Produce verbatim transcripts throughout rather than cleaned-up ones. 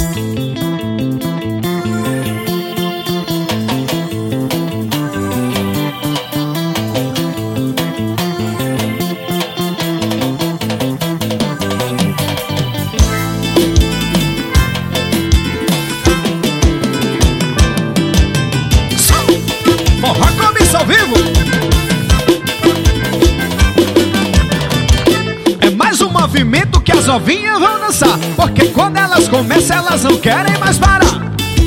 Ao vivo é mais um movimento que as novinhas vão dançar, porque quando elas começam elas não querem mais parar.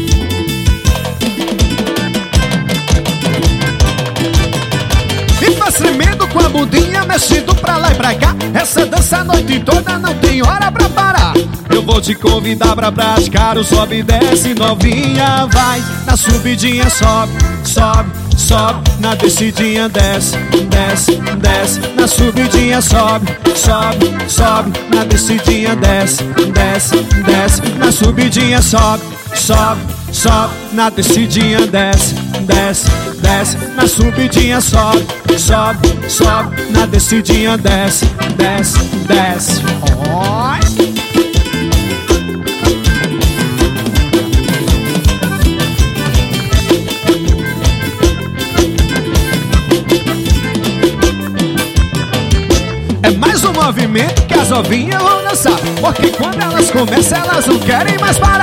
E faz tremendo com a bundinha mexendo pra lá e pra cá. Essa dança a noite toda não tem hora pra parar. Eu vou te convidar pra praticar o sobe e desce, novinha. Vai na subidinha, sobe, sobe, sobe. Na descidinha, desce, desce, desce. Na subidinha, sobe, sobe, sobe. Na descidinha, desce, desce, desce. Na subidinha, sobe, sobe, sobe. Na descidinha, desce, desce, desce. Na subidinha, sobe, sobe, sobe. Na descidinha, desce, desce, desce. Oi! É mais um movimento que as novinhas vão dançar, porque quando elas começam elas não querem mais parar.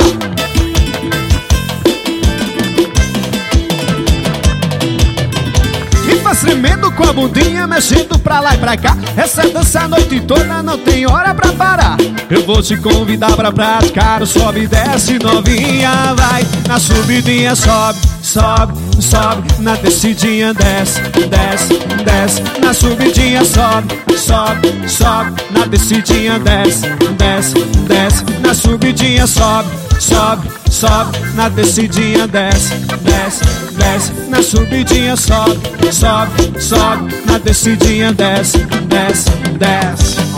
E faz tremendo com a bundinha mexendo pra lá e pra cá. Essa dança a noite toda não tem hora pra parar. Eu vou te convidar pra praticar o sobe e desce, novinha. Vai na subidinha, sobe, sobe, sobe. Na descidinha, desce, desce, desce. Na subidinha, sobe, sobe, sobe. Na descidinha, desce, desce, desce. Na subidinha, sobe, sobe, sobe. Na descidinha, desce, desce, desce. Na subidinha, sobe, sobe, sobe. Na descidinha, desce, desce, desce.